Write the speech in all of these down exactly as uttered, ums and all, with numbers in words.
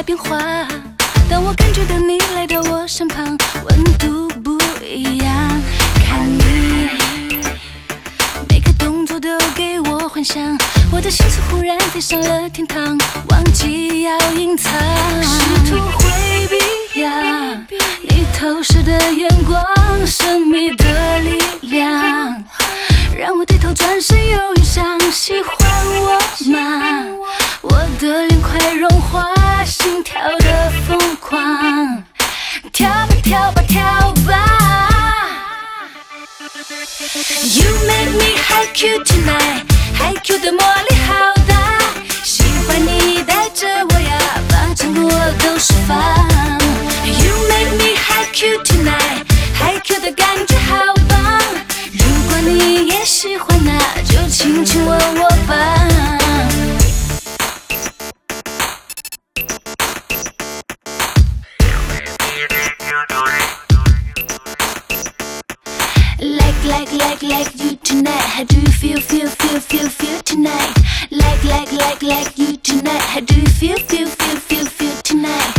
变化。当我感觉到你来到我身旁，温度不一样。看你每个动作都给我幻想，我的心思忽然飞上了天堂，忘记要隐藏，试图回避呀，你投射的眼光，神秘的力量，让我低头转身又遇上，喜欢我吗？我的脸快融化，心跳的疯狂，跳吧跳吧跳吧。You make me high Q tonight， high Q 的魔力好大，喜欢你带着我呀，把整个我都释放。You make me high Q tonight， high Q 的感觉好棒，如果你也喜欢，那就轻轻吻我吧。Like, like, like you tonight. How do you feel, feel, feel, feel, feel tonight? Like, like, like, like you tonight. How do you feel, feel, feel, feel, feel tonight?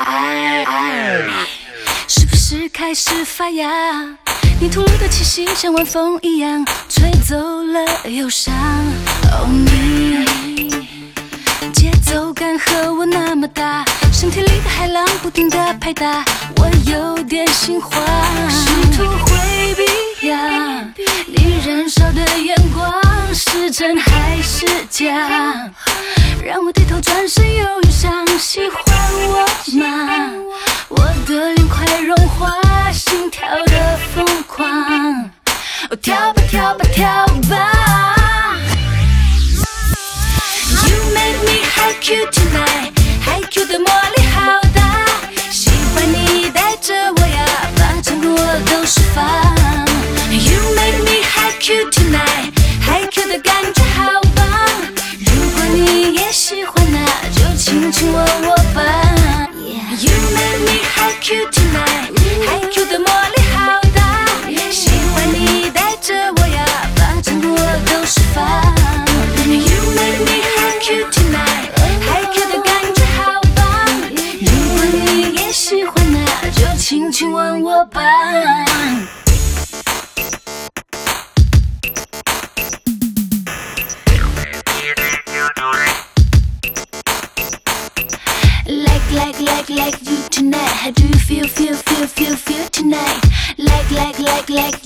是不是开始发芽？你吐露的气息像晚风一样，吹走了忧伤。哦，你节奏感和我那么大，身体里的海浪不停地拍打，我有点心慌，试图回避呀，你燃烧的眼光是真还是假？让我低头转身又遇上，喜欢我吗？我的脸快融化，心跳的疯狂，哦，跳吧跳吧跳吧。You make me high Q tonight， high Q 的魔力好大，喜欢你带着我呀，把整个我都释放。You make me high Q tonight， high Q 的感觉好棒，如果你也喜欢，那就轻轻吻我吧。You make me high Q tonight， high Q 的魔力好大，喜欢你带着我呀，把整个我都释放。You make me high Q tonight， high Q 的感觉好棒，如果你也喜欢，那就轻轻吻我吧。Like, like, like you tonight. How do you feel, feel, feel, feel, feel tonight? Like, like, like, like